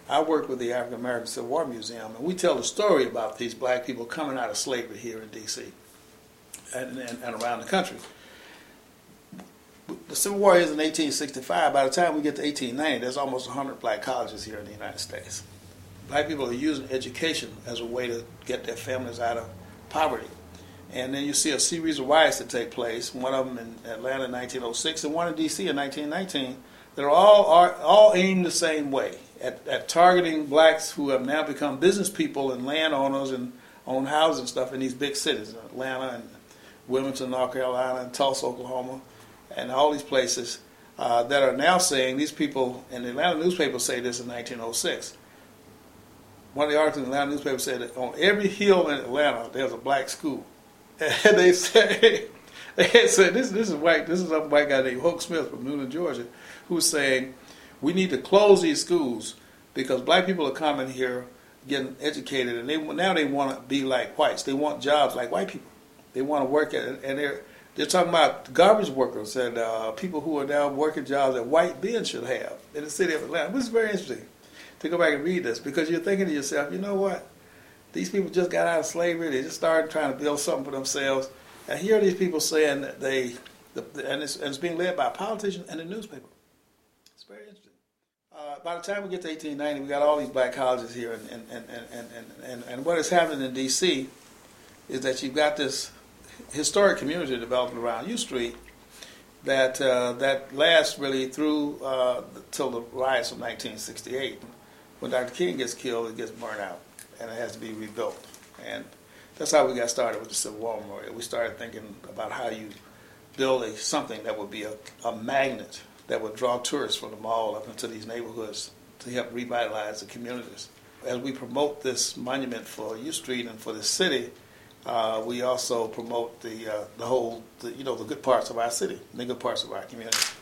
I work with the African American Civil War Museum, and we tell the story about these black people coming out of slavery here in D.C. and around the country. The Civil War is in 1865. By the time we get to 1890, there's almost 100 black colleges here in the United States. Black people are using education as a way to get their families out of poverty. And then you see a series of riots that take place, one of them in Atlanta in 1906 and one in D.C. in 1919, that are all aimed the same way, at targeting blacks who have now become business people and landowners and own houses and stuff in these big cities, Atlanta and Wilmington, North Carolina, and Tulsa, Oklahoma, and all these places that are now saying, these people, and the Atlanta newspaper say this in 1906. One of the articles in the Atlanta newspaper said that on every hill in Atlanta, there's a black school. And they said this is a white guy named Hoke Smith from Newnan, Georgia, who's saying we need to close these schools because black people are coming here, getting educated, and now they want to be like whites. They want jobs like white people. They want to work at it, and they're talking about garbage workers and people who are now working jobs that white men should have in the city of Atlanta. This is very interesting to go back and read this because you're thinking to yourself, you know what? These people just got out of slavery. They just started trying to build something for themselves. And here are these people saying that and it's being led by politicians and the newspaper. It's very interesting. By the time we get to 1890, we got all these black colleges here. And what is happening in D.C. is that you've got this historic community developing around U Street that lasts really through till the riots of 1968. When Dr. King gets killed, it gets burned out. And it has to be rebuilt. And that's how we got started with the Civil War Memorial. We started thinking about how you build something that would be a magnet that would draw tourists from the mall up into these neighborhoods to help revitalize the communities. As we promote this monument for U Street and for the city, we also promote the good parts of our city, the good parts of our community.